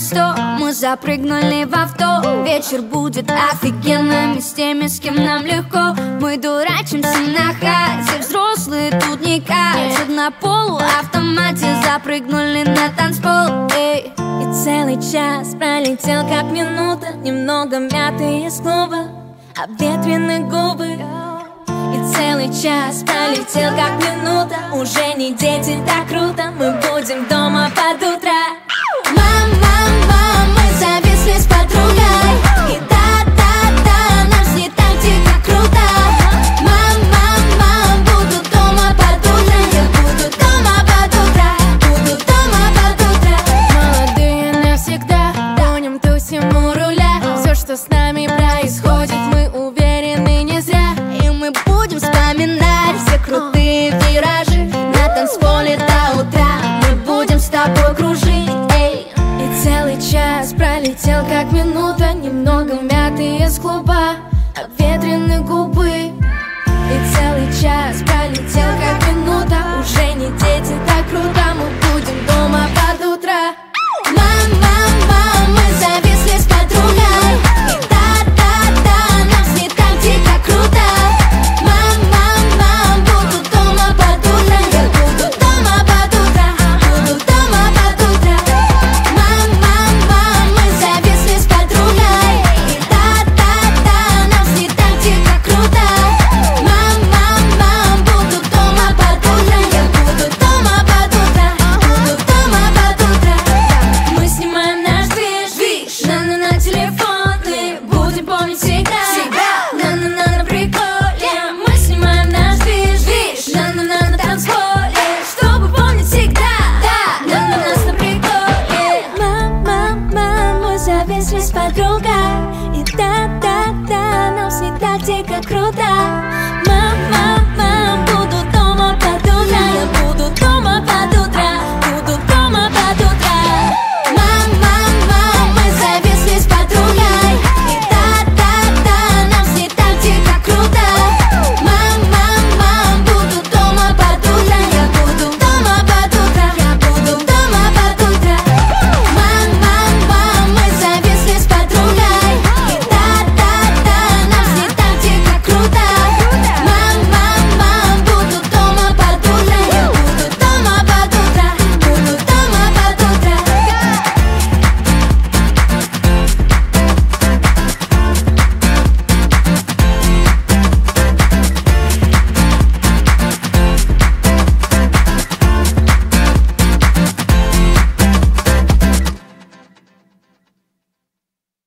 100. Мы запрыгнули в авто. Вечер будет офигенным, и с теми, с кем нам легко. Мы дурачимся на хате, взрослые тут не катят. На полуавтомате запрыгнули на танцпол. Эй. И целый час пролетел как минута, немного мяты из клуба, обветренные губы. И целый час пролетел как минута, уже не дети, так круто. Мы будем дома под утро. Мам, мам, мам, мы зависли с подругой. И да-да-да, нас не так дико круто. Мам, мам, мам, буду дома под утро. Я буду дома под утро, буду дома под утро. Молодые навсегда, гоним, тусим у руля. Все, что с нами происходит, мы уверены не зря. И мы будем вспоминать все крутые виражи на танцполе до утра. Мы будем с тобой кружить. И целый час пролетел как минута, немного мяты из клуба, обветренные губы. И целый час пролетел как минута, уже не дети, так круто. Мы будем дома под утро. Мам, мам, мам, мы зависли с подругой. И да-да-да, нас не так дико круто. Мам, мам, мам, буду дома под утро. Я буду дома под утро, буду дома под утро. Мам, мам, мам, мы зависли с подругой. И да-да-да, нас не так дико круто. Мам, мам, мам, буду дома под утро. Я буду дома под утро, буду дома под утро. Мы снимаем наш движ, на телефоны, будем помнить всегда. На приколе. Мы снимаем наш движ, на танцполе, чтобы помнить всегда. На нас на приколе. Мам, мам, мам, мы зависли с подругой. И да-да-да, нам не так дико круто.